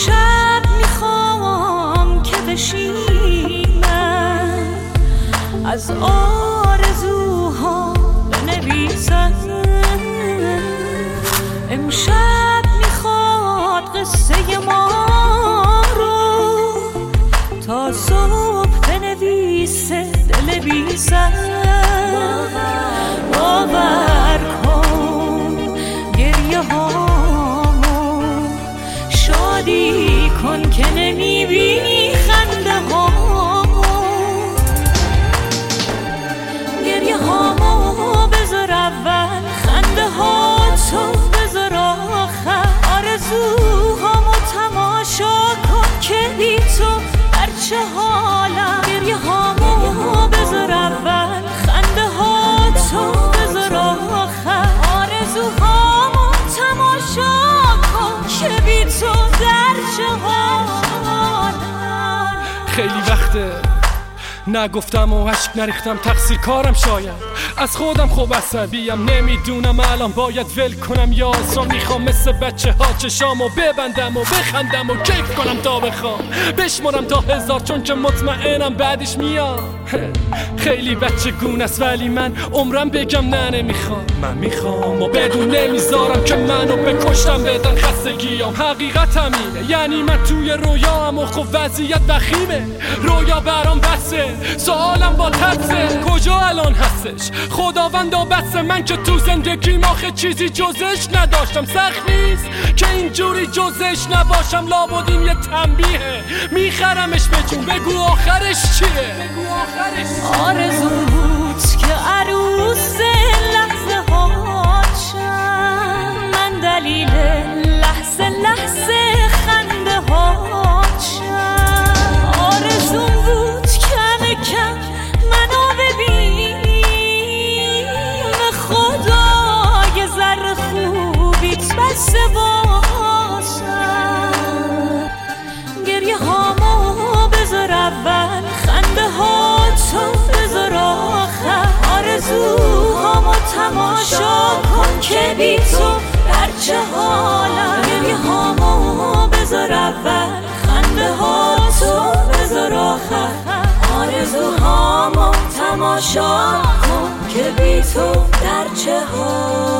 امشب میخوام که بشینم از آرزوها بنویسم. امشب میخواد قصه ما رو تا صبح بنویسه دل بی سر. باور کن گریه هامو شادی کن که نمیبینی خنده هامو. گریه هامو بذار اول، خنده هاتو بذار آخر. آرزوهامو تماشا کن که بی تو در چه حالم. گریه هامو بذار اول، خنده هاتو بذار آخر. آرزوهامو تماشا کن که بی تو در چه حالم. خیلی وقته نگفتم و عشق نریختم، تقصیر کارم شاید از خودم. خوب عصبیم نمیدونم الان باید ول کنم یا آسان. میخوام مثل بچه ها چشامو ببندم و بخندم و کیف کنم تا بخوام بشمارم تا 1000 چون که مطمئنم بعدش میاد. خیلی بچه گونه است ولی من عمرم بگم نه نمیخوام. من میخوام و بدون نمیذارم که منو بکشتم بدن خستگیام. حقیقت همینه یعنی من توی رویام و خب وضعیت وخیمه. رویا برام بسه سوالم با ترسه کجا الان هستش خداوندا. بس من که تو زندگیم آخه چیزی جزش نداشتم. سخت نیست که اینجوری جزش نباشم. لابد این یه تنبیهه میخرمش به جون. بگو آخرش چیه؟ آرزو بود که عروس لحظه هاتشم، من دلیل لحظه لحظه خنده هاتشم. آرزو بود کم کم منو ببین، خدا یه ذره خوبیت بسه باشم. گریه هامو بذار اول، خنده هاتو بذار آخر. آرزوهامو تماشا کن که بی تو در چه حالم. گریه هامو بذار اول، خنده هاتو بذار آخر. آرزوهامو تماشا کن که بی تو در چه حالم.